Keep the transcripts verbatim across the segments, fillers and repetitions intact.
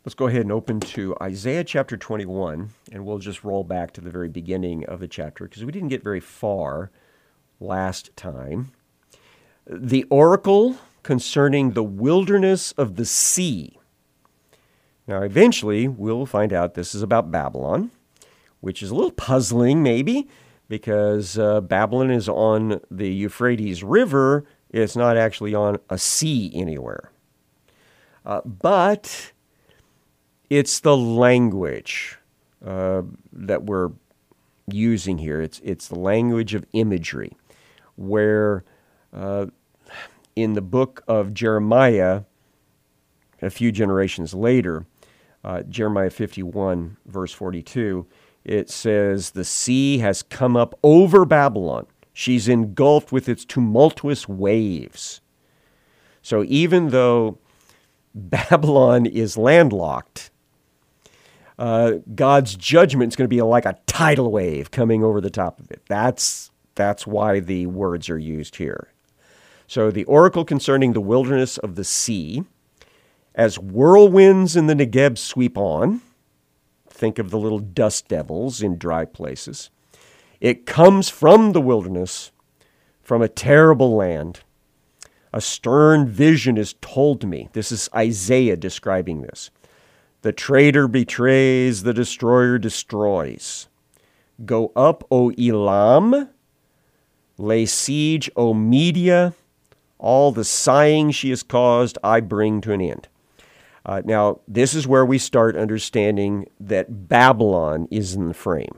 Let's go ahead and open to Isaiah chapter twenty-one, and we'll just roll back to the very beginning of the chapter because we didn't get very far last time. The oracle concerning the wilderness of the sea. Now, eventually, we'll find out this is about Babylon, which is a little puzzling, maybe, because uh, Babylon is on the Euphrates River. It's not actually on a sea anywhere. Uh, but it's the language uh, that we're using here. It's it's the language of imagery, where uh, in the book of Jeremiah, a few generations later, uh, Jeremiah fifty-one, verse forty-two, it says, "The sea has come up over Babylon. She's engulfed with its tumultuous waves." So even though Babylon is landlocked, Uh, God's judgment is going to be like a tidal wave coming over the top of it. That's, that's why the words are used here. So the oracle concerning the wilderness of the sea, as whirlwinds in the Negeb sweep on, think of the little dust devils in dry places. It comes from the wilderness, from a terrible land. A stern vision is told to me. This is Isaiah describing this. The traitor betrays, the destroyer destroys. Go up, O Elam. Lay siege, O Media. All the sighing she has caused, I bring to an end. Uh, now, this is where we start understanding that Babylon is in the frame.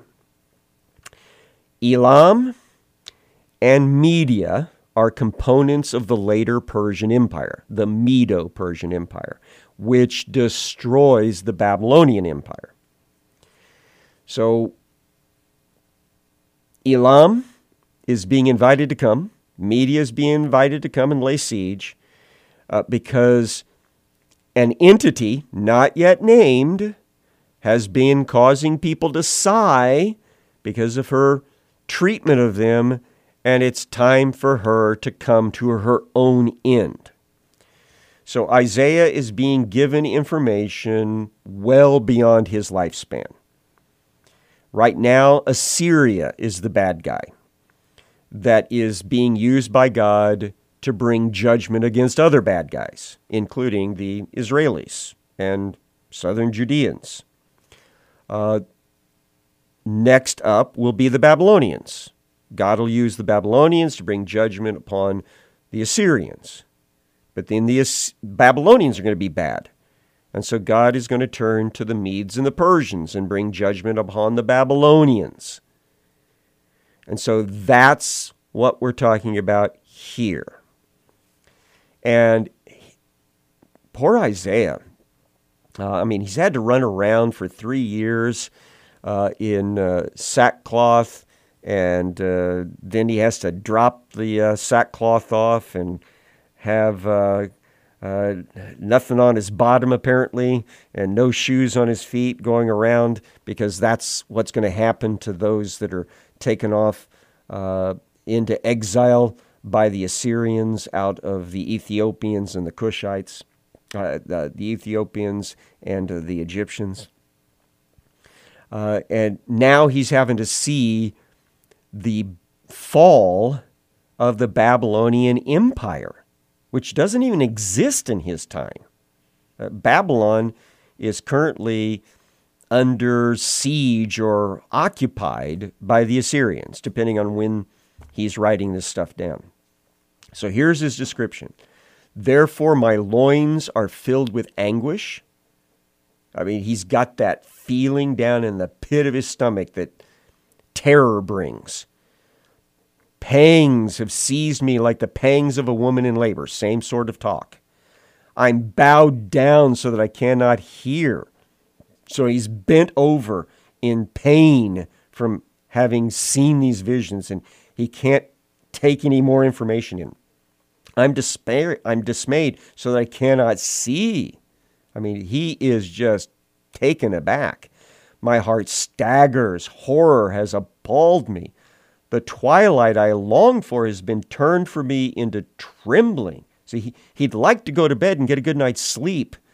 Elam and Media are components of the later Persian Empire, the Medo-Persian Empire, which destroys the Babylonian Empire. So Elam is being invited to come. Media is being invited to come and lay siege uh, because an entity not yet named has been causing people to sigh because of her treatment of them, and it's time for her to come to her own end. So Isaiah is being given information well beyond his lifespan. Right now, Assyria is the bad guy that is being used by God to bring judgment against other bad guys, including the Israelis and southern Judeans. Uh, next up will be the Babylonians. God will use the Babylonians to bring judgment upon the Assyrians. But then the As- Babylonians are going to be bad. And so God is going to turn to the Medes and the Persians and bring judgment upon the Babylonians. And so that's what we're talking about here. And poor Isaiah, uh, I mean, he's had to run around for three years uh, in uh, sackcloth, and uh, then he has to drop the uh, sackcloth off and have uh, uh, nothing on his bottom, apparently, and no shoes on his feet going around, because that's what's going to happen to those that are taken off uh, into exile by the Assyrians out of the Ethiopians and the Cushites, uh, the, the Ethiopians and uh, the Egyptians. Uh, and now he's having to see the fall of the Babylonian Empire, which doesn't even exist in his time. Uh, Babylon is currently under siege or occupied by the Assyrians, depending on when he's writing this stuff down. So here's his description. Therefore my loins are filled with anguish. I mean, he's got that feeling down in the pit of his stomach that terror brings. Pangs have seized me like the pangs of a woman in labor. Same sort of talk. I'm bowed down so that I cannot hear. So he's bent over in pain from having seen these visions, and he can't take any more information in. I'm despair. I'm dismayed so that I cannot see. I mean, he is just taken aback. My heart staggers. Horror has appalled me. The twilight I long for has been turned for me into trembling. See, he, he'd like to go to bed and get a good night's sleep,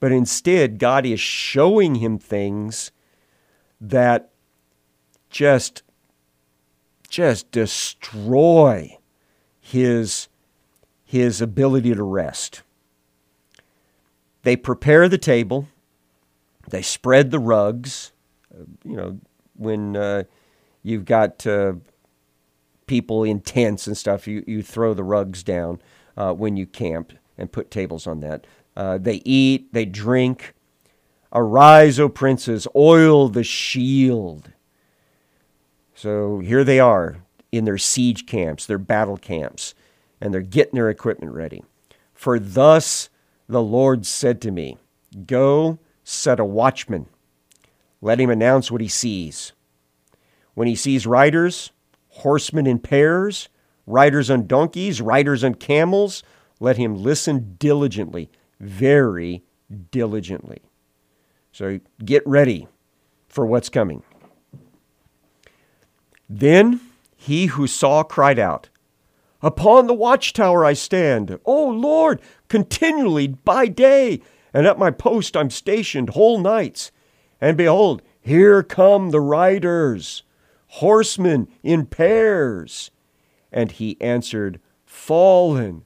but instead God is showing him things that just, just destroy his, his ability to rest. They prepare the table. They spread the rugs. Uh, you know, when uh, you've got uh, people in tents and stuff, you, you throw the rugs down uh, when you camp and put tables on that. Uh, they eat, they drink. Arise, O princes, oil the shield. So here they are in their siege camps, their battle camps, and they're getting their equipment ready. For thus the Lord said to me, go set a watchman. Let him announce what he sees. When he sees riders, horsemen in pairs, riders on donkeys, riders on camels, let him listen diligently, very diligently. So get ready for what's coming. Then he who saw cried out, upon the watchtower I stand, O Lord, continually by day, and at my post I'm stationed whole nights. And behold, here come the riders, horsemen in pairs. And he answered, fallen,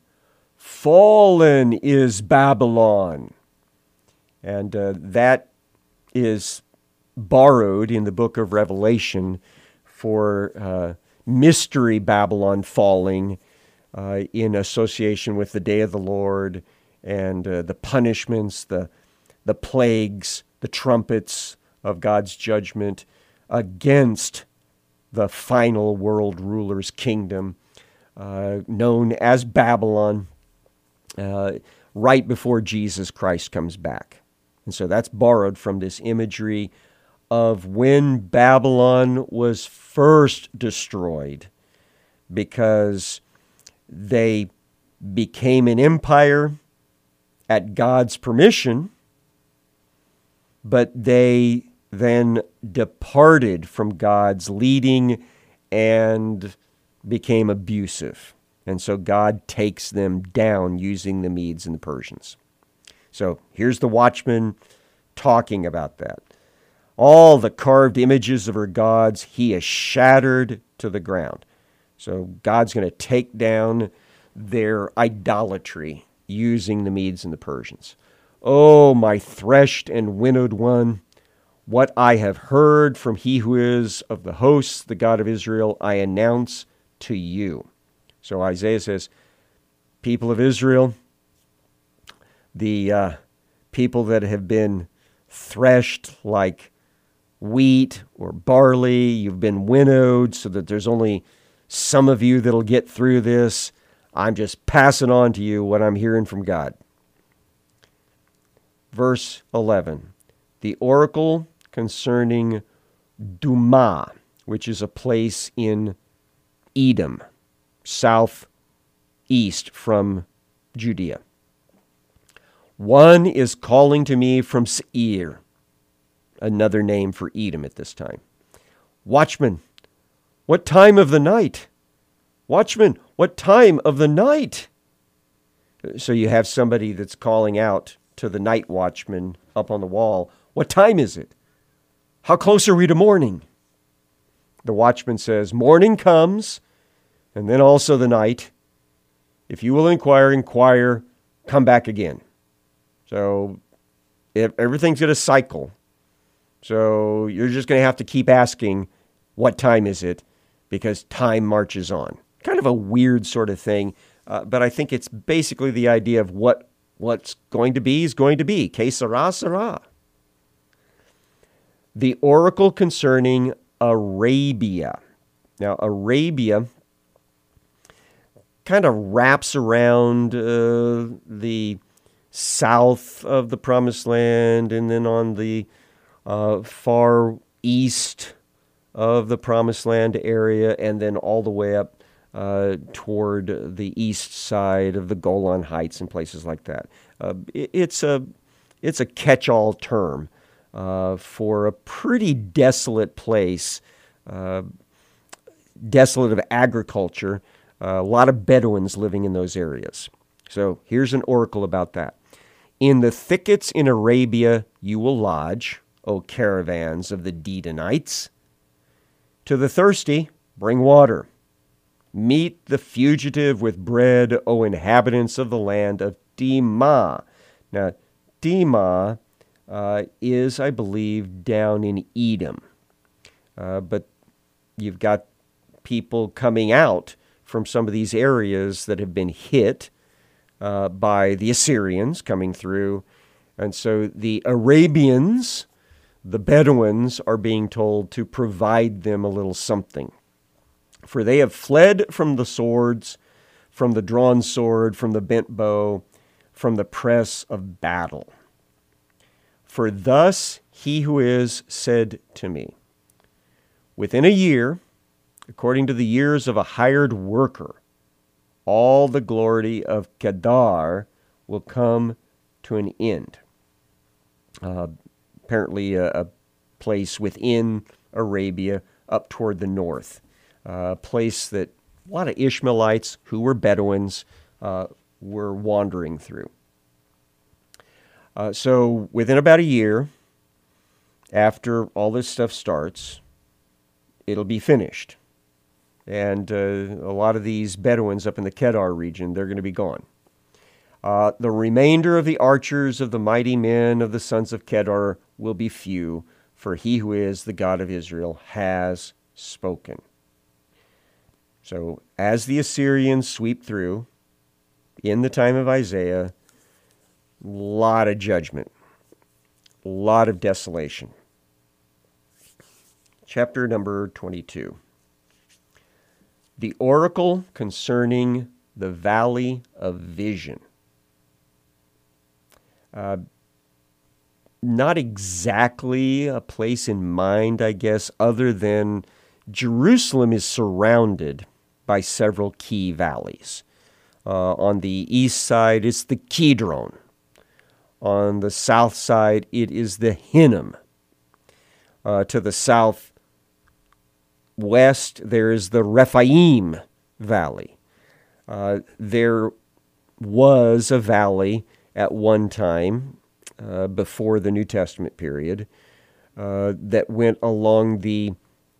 fallen is Babylon. And uh, that is borrowed in the book of Revelation for uh, mystery Babylon falling uh, in association with the day of the Lord and uh, the punishments, the, the plagues, the trumpets of God's judgment against the final world ruler's kingdom, uh, known as Babylon, uh, right before Jesus Christ comes back. And so that's borrowed from this imagery of when Babylon was first destroyed, because they became an empire at God's permission, but they then departed from God's leading and became abusive. And so God takes them down using the Medes and the Persians. So here's the watchman talking about that. All the carved images of her gods he has shattered to the ground. So God's going to take down their idolatry using the Medes and the Persians. Oh, my threshed and winnowed one, what I have heard from he who is of the hosts, the God of Israel, I announce to you. So Isaiah says, people of Israel, the uh, people that have been threshed like wheat or barley, you've been winnowed so that there's only some of you that'll get through this. I'm just passing on to you what I'm hearing from God. Verse eleven, the oracle concerning Dumah, which is a place in Edom, southeast from Judea. One is calling to me from Seir, another name for Edom at this time. Watchman, what time of the night? Watchman, what time of the night? So you have somebody that's calling out to the night watchman up on the wall. What time is it? How close are we to morning? The watchman says, morning comes, and then also the night. If you will inquire, inquire, come back again. So if everything's going to cycle. So you're just going to have to keep asking, what time is it? Because time marches on. Kind of a weird sort of thing, uh, but I think it's basically the idea of what what's going to be is going to be. Que sera, sera. The oracle concerning Arabia. Now, Arabia kind of wraps around uh, the south of the Promised Land and then on the uh, far east of the Promised Land area and then all the way up uh, toward the east side of the Golan Heights and places like that. Uh, it, it's a it's a catch-all term uh, for a pretty desolate place, uh, desolate of agriculture, uh, a lot of Bedouins living in those areas. So here's an oracle about that. In the thickets in Arabia you will lodge, O caravans of the Dedanites. To the thirsty, bring water. Meet the fugitive with bread, O inhabitants of the land of Tema. Now, Tema uh, is, I believe, down in Edom. Uh, but you've got people coming out from some of these areas that have been hit uh, by the Assyrians coming through. And so the Arabians, the Bedouins, are being told to provide them a little something. For they have fled from the swords, from the drawn sword, from the bent bow, from the press of battle. For thus he who is said to me, within a year, according to the years of a hired worker, all the glory of Kedar will come to an end. Uh, apparently a, a place within Arabia up toward the north. Uh, a place that a lot of Ishmaelites who were Bedouins uh, were wandering through. Uh, so within about a year, after all this stuff starts, it'll be finished. And uh, a lot of these Bedouins up in the Kedar region, they're going to be gone. Uh, the remainder of the archers of the mighty men of the sons of Kedar will be few, for he who is the God of Israel has spoken. So as the Assyrians sweep through, in the time of Isaiah, a lot of judgment, a lot of desolation. Chapter number twenty-two. The oracle concerning the valley of vision. Uh, not exactly a place in mind, I guess, other than Jerusalem is surrounded by several key valleys. Uh, on the east side, it's the Kidron. On the south side, it is the Hinnom. Uh, to the south west, there is the Rephaim Valley. Uh, there was a valley at one time, uh, before the New Testament period, uh, that went along the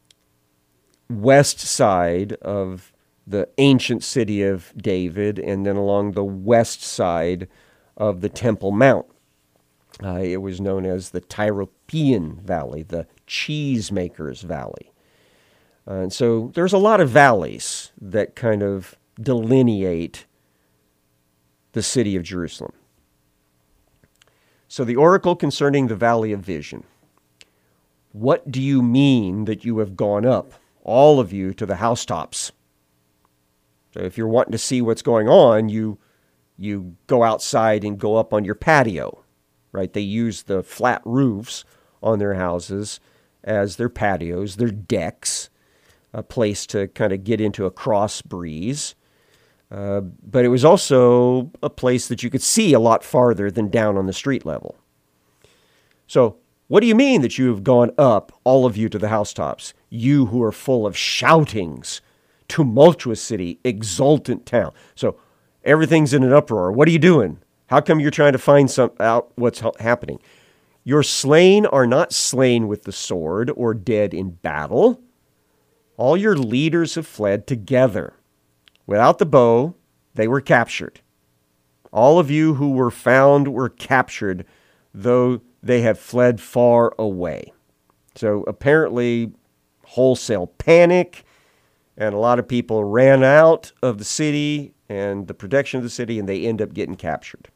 west side of the ancient city of David, and then along the west side of the Temple Mount. Uh, it was known as the Tyropoeon Valley, the Cheesemakers Valley. Uh, and so there's a lot of valleys that kind of delineate the city of Jerusalem. So the oracle concerning the valley of vision. What do you mean that you have gone up, all of you, to the housetops? So if you're wanting to see what's going on, you you go outside and go up on your patio, right? They use the flat roofs on their houses as their patios, their decks, a place to kind of get into a cross breeze. Uh, but it was also a place that you could see a lot farther than down on the street level. So what do you mean that you have gone up, all of you, to the housetops? You who are full of shoutings, tumultuous city, exultant town. So everything's in an uproar. What are you doing? How come you're trying to find some out what's happening? Your slain are not slain with the sword or dead in battle. All your leaders have fled together. Without the bow, they were captured. All of you who were found were captured, though they have fled far away. So apparently, wholesale panic, and a lot of people ran out of the city and the protection of the city, and they end up getting captured.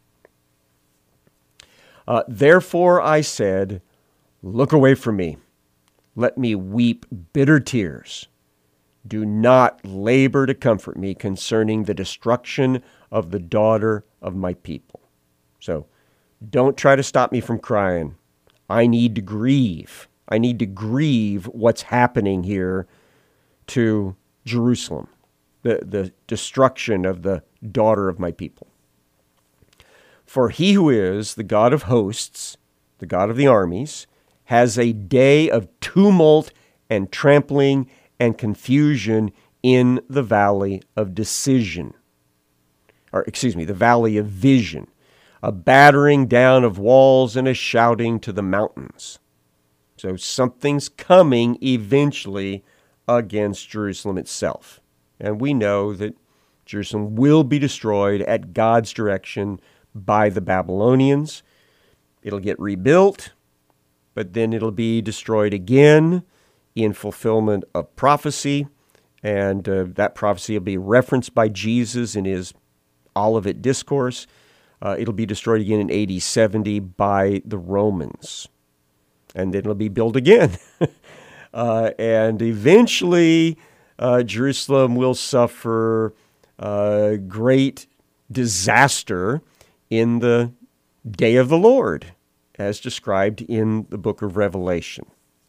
Uh, Therefore I said, look away from me. Let me weep bitter tears. Do not labor to comfort me concerning the destruction of the daughter of my people. So don't try to stop me from crying. I need to grieve. I need to grieve what's happening here to Jerusalem, the, the destruction of the daughter of my people. For he who is the God of hosts, the God of the armies, has a day of tumult and trampling and confusion in the valley of decision. Or, excuse me, the valley of vision. a battering down of walls and a shouting to the mountains. So something's coming eventually against Jerusalem itself. And we know that Jerusalem will be destroyed at God's direction by the Babylonians. It'll get rebuilt, but then it'll be destroyed again in fulfillment of prophecy. And uh, that prophecy will be referenced by Jesus in his Olivet Discourse. Uh, it'll be destroyed again in A D seventy by the Romans. And then it'll be built again. uh, and eventually, uh, Jerusalem will suffer uh, great disaster in the day of the Lord, as described in the book of Revelation.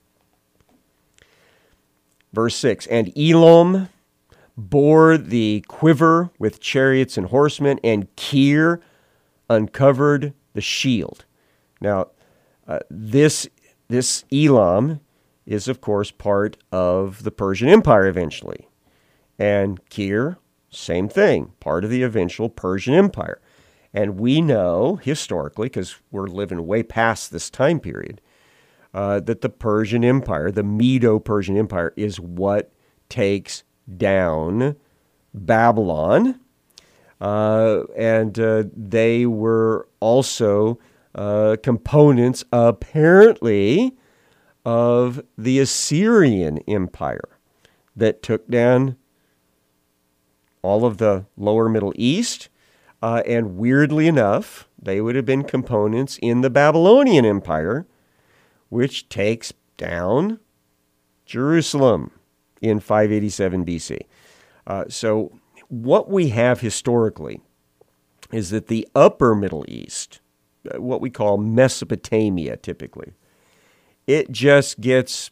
Verse six, and Elam bore the quiver with chariots and horsemen, and Kir uncovered the shield. Now, uh, this, this Elam is, of course, part of the Persian Empire eventually. And Kir, same thing, part of the eventual Persian Empire. And we know, historically, because we're living way past this time period, uh, that the Persian Empire, the Medo-Persian Empire, is what takes down Babylon. Uh, and uh, they were also uh, components, apparently, of the Assyrian Empire that took down all of the lower Middle East. Uh, and weirdly enough, they would have been components in the Babylonian Empire, which takes down Jerusalem in five eighty-seven B C. Uh, so what we have historically is that the upper Middle East, what we call Mesopotamia typically, it just gets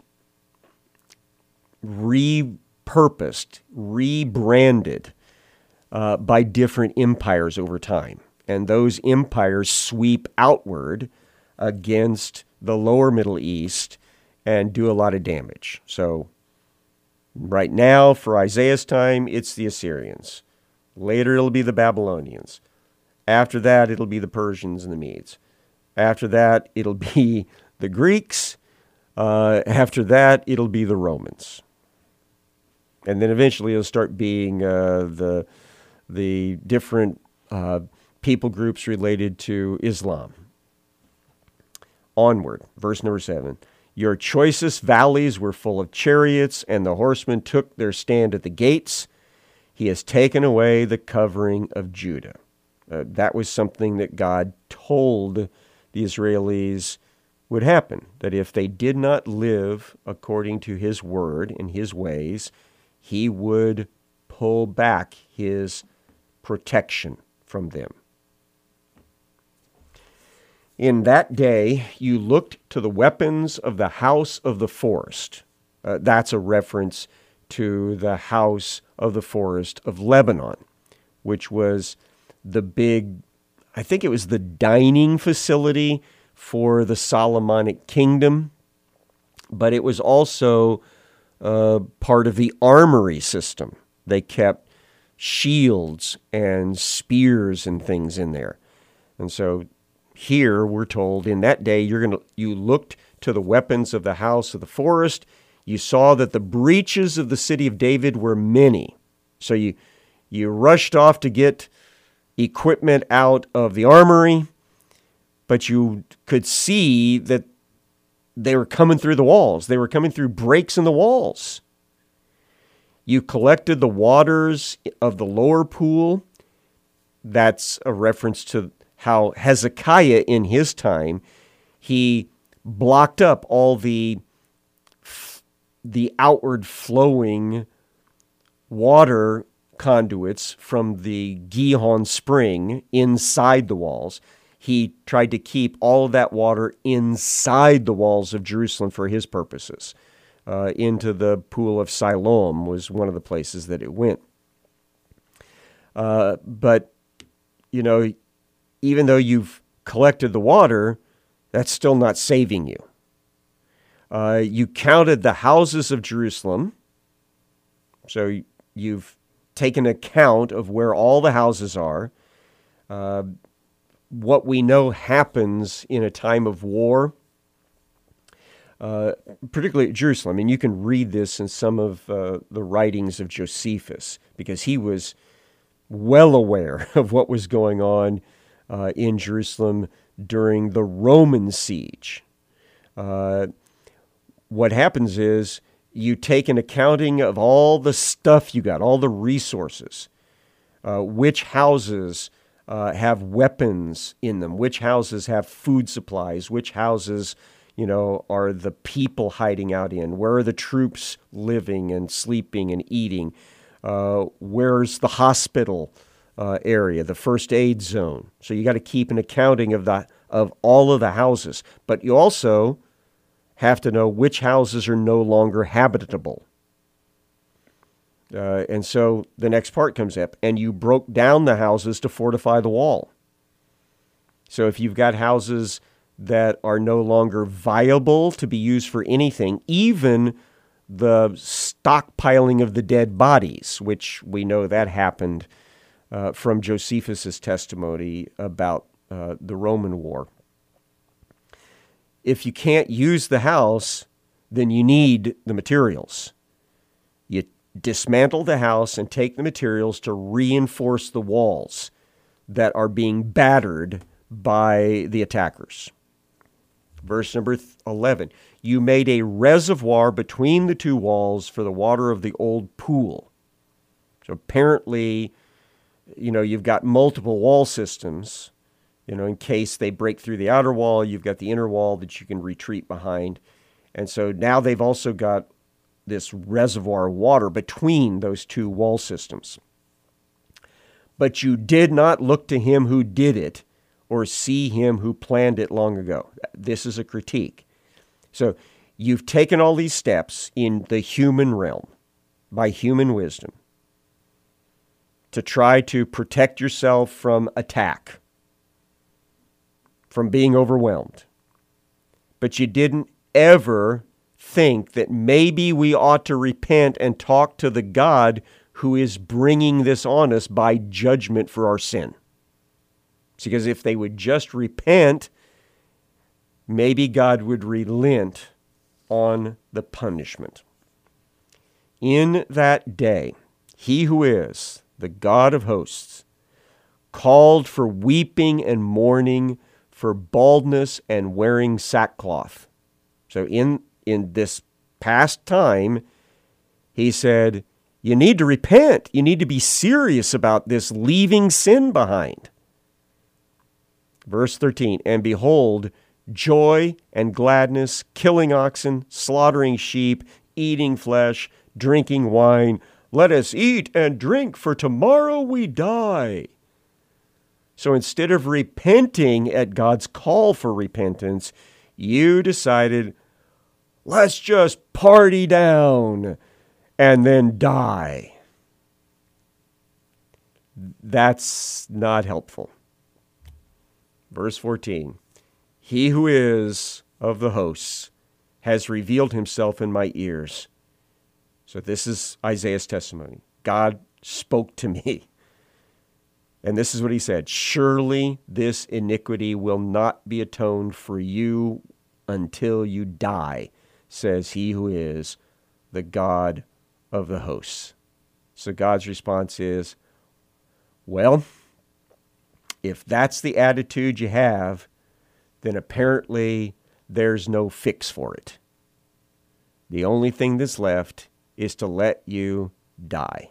repurposed, rebranded uh, by different empires over time. And those empires sweep outward against the lower Middle East and do a lot of damage. So right now, for Isaiah's time, it's the Assyrians. Later, it'll be the Babylonians. After that, it'll be the Persians and the Medes. After that, it'll be the Greeks. Uh, after that, it'll be the Romans. And then eventually it'll start being uh, the, the different uh, people groups related to Islam. Onward, verse number seven. Your choicest valleys were full of chariots, and the horsemen took their stand at the gates. He has taken away the covering of Judah. Uh, that was something that God told the Israelis would happen, that if they did not live according to his word and his ways, he would pull back his protection from them. In that day, you looked to the weapons of the house of the forest. Uh, that's a reference to the house of the forest of Lebanon, which was the big, I think it was the dining facility for the Solomonic kingdom, but it was also uh, part of the armory system. They kept shields and spears and things in there. And so here we're told, in that day you're going to you looked to the weapons of the house of the forest. You saw that the breaches of the city of David were many. So you you rushed off to get equipment out of the armory, but you could see that they were coming through the walls. They were coming through breaks in the walls. You collected the waters of the lower pool. That's a reference to how Hezekiah in his time, he blocked up all the, the outward flowing water conduits from the Gihon spring inside the walls. He tried to keep all of that water inside the walls of Jerusalem for his purposes. Uh, into the pool of Siloam was one of the places that it went. Uh, but, you know, even though you've collected the water, that's still not saving you. Uh, you counted the houses of Jerusalem. So you've taken account of where all the houses are. Uh, what we know happens in a time of war, uh, particularly at Jerusalem. And you can read this in some of uh, the writings of Josephus, because he was well aware of what was going on uh, in Jerusalem during the Roman siege. Uh, what happens is you take an accounting of all the stuff you got, all the resources, uh, which houses uh, have weapons in them, which houses have food supplies, which houses, you know, are the people hiding out in, where are the troops living and sleeping and eating, uh, where's the hospital uh, area, the first aid zone. So you got to keep an accounting of the of all of the houses, but you also have to know which houses are no longer habitable. Uh, and so the next part comes up, and you broke down the houses to fortify the wall. So if you've got houses that are no longer viable to be used for anything, even the stockpiling of the dead bodies, which we know that happened uh, from Josephus' testimony about uh, the Roman war. If you can't use the house, then you need the materials. You dismantle the house and take the materials to reinforce the walls that are being battered by the attackers. Verse number eleven, you made a reservoir between the two walls for the water of the old pool. So apparently, you know, you've got multiple wall systems. You know, in case they break through the outer wall, you've got the inner wall that you can retreat behind. And so now they've also got this reservoir of water between those two wall systems. But you did not look to him who did it or see him who planned it long ago. This is a critique. So you've taken all these steps in the human realm by human wisdom to try to protect yourself from attack, from being overwhelmed. But you didn't ever think that maybe we ought to repent and talk to the God who is bringing this on us by judgment for our sin. Because if they would just repent, maybe God would relent on the punishment. In that day, he who is the God of hosts called for weeping and mourning, for baldness and wearing sackcloth. So in, in this past time, he said, you need to repent. You need to be serious about this, leaving sin behind. Verse thirteen, and behold, joy and gladness, killing oxen, slaughtering sheep, eating flesh, drinking wine. Let us eat and drink, for tomorrow we die. So instead of repenting at God's call for repentance, you decided, let's just party down and then die. That's not helpful. Verse fourteen, he who is of the hosts has revealed himself in my ears. So this is Isaiah's testimony. God spoke to me. And this is what he said, surely this iniquity will not be atoned for you until you die, says he who is the God of the hosts. So God's response is, well, if that's the attitude you have, then apparently there's no fix for it. The only thing that's left is to let you die.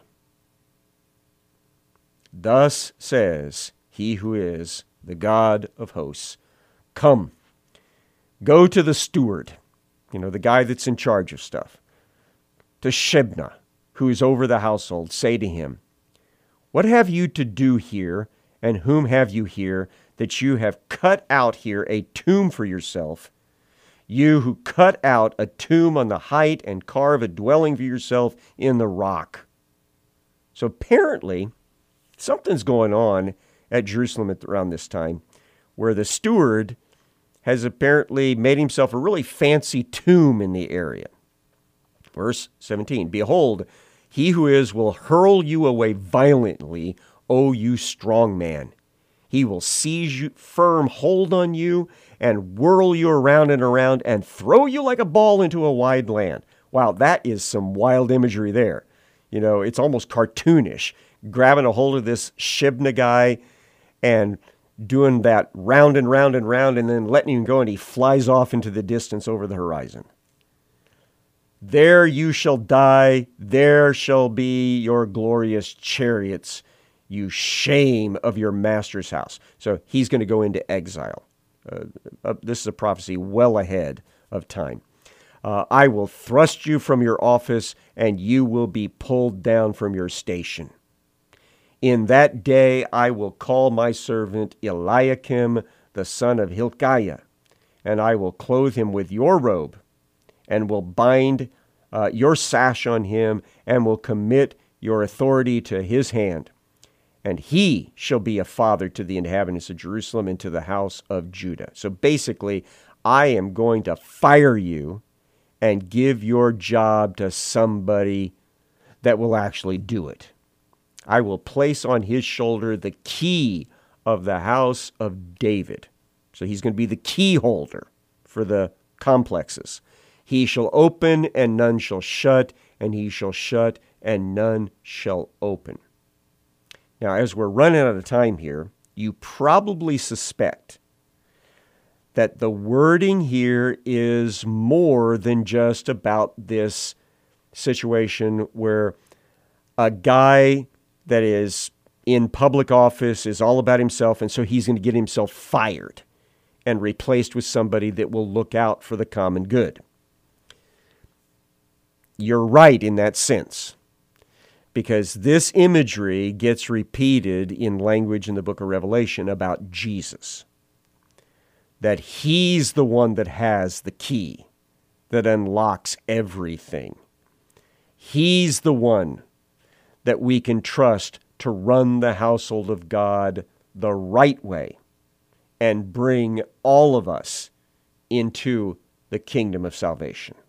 Thus says he who is the God of hosts, come, go to the steward, you know, the guy that's in charge of stuff, to Shebna, who is over the household, say to him, what have you to do here, and whom have you here, that you have cut out here a tomb for yourself, you who cut out a tomb on the height and carve a dwelling for yourself in the rock? So apparently, something's going on at Jerusalem at around this time, where the steward has apparently made himself a really fancy tomb in the area. Verse seventeen, behold, he who is will hurl you away violently, O you strong man. He will seize you, firm hold on you and whirl you around and around and throw you like a ball into a wide land. Wow, that is some wild imagery there. You know, it's almost cartoonish, grabbing a hold of this Shebna guy and doing that round and round and round and then letting him go, and he flies off into the distance over the horizon. There you shall die, there shall be your glorious chariots, you shame of your master's house. So he's going to go into exile. Uh, uh, this is a prophecy well ahead of time. Uh, I will thrust you from your office, and you will be pulled down from your station. In that day I will call my servant Eliakim, the son of Hilkiah, and I will clothe him with your robe, and will bind uh, your sash on him, and will commit your authority to his hand. And he shall be a father to the inhabitants of Jerusalem and to the house of Judah. So basically, I am going to fire you and give your job to somebody that will actually do it. I will place on his shoulder the key of the house of David. So he's going to be the key holder for the complexes. He shall open and none shall shut, and he shall shut and none shall open. Now, as we're running out of time here, you probably suspect that the wording here is more than just about this situation where a guy that is in public office is all about himself, and so he's going to get himself fired and replaced with somebody that will look out for the common good. You're right in that sense, because this imagery gets repeated in language in the book of Revelation about Jesus. That he's the one that has the key that unlocks everything. He's the one that we can trust to run the household of God the right way and bring all of us into the kingdom of salvation.